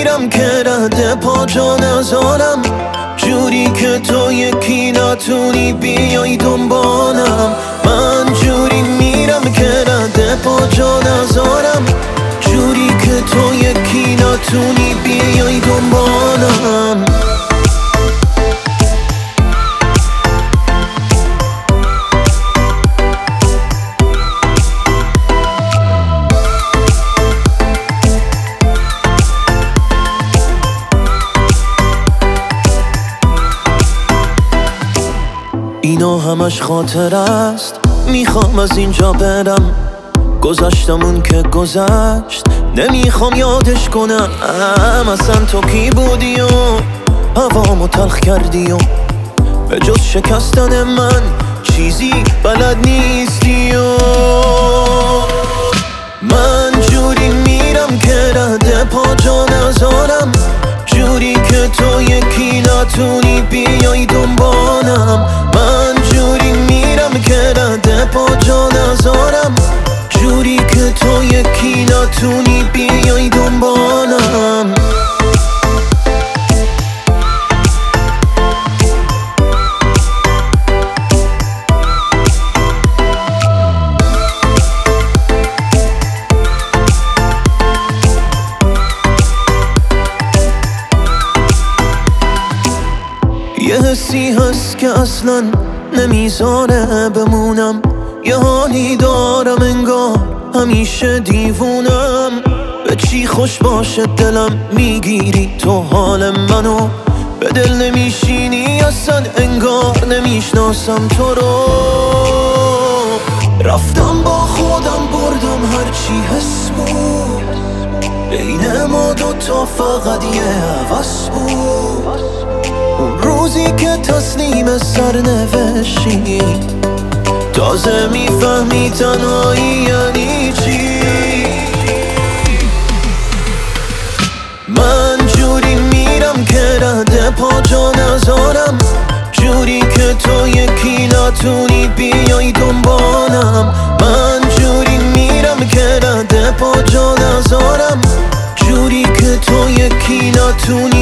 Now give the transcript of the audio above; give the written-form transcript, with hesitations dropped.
میرم که رد پا جا نذارم، جوری که تو یکی نتونی بیای دنبالم. من جوری میرم که رد پا جا نذارم، جوری که تو یکی نتونی بیای دنبالم. اینا همش خاطر است، میخوام از اینجا برم. گذشتمون که گذشت، نمیخوام یادش کنم. اصلا تو کی بودی و هوامو تلخ کردی و به جز شکستن من چیزی بلد نیستی و من جوری میرم که رد پا جا نذارم، جوری که تو یکی نتونی بیای دنبالم. من جوری میرم که رد پا جا نذارم، جوری که تو یکی نتونی بیای دنبالم. یه حسی هست که اصلا نمیذاره بمونم، یه حالی دارم انگار همیشه دیوونم. به چی خوش باشه دلم میگیری تو حال منو، به دل نمیشینی اصلا انگار نمیشناسم تو رو. رفتم با خودم بردم هرچی حس بود، بین ما دوتا فقط یه هوس بود. اون روزی که تسلیم سرنوشتی، تازه میفهمی تنهایی یعنی چی. من جوری میرم که رد پا جا نذارم، جوری که تو یکی نتونی بیای دنبالم. من جوری میرم که رد پا جا نذارم، جوری که تو یکی نتونی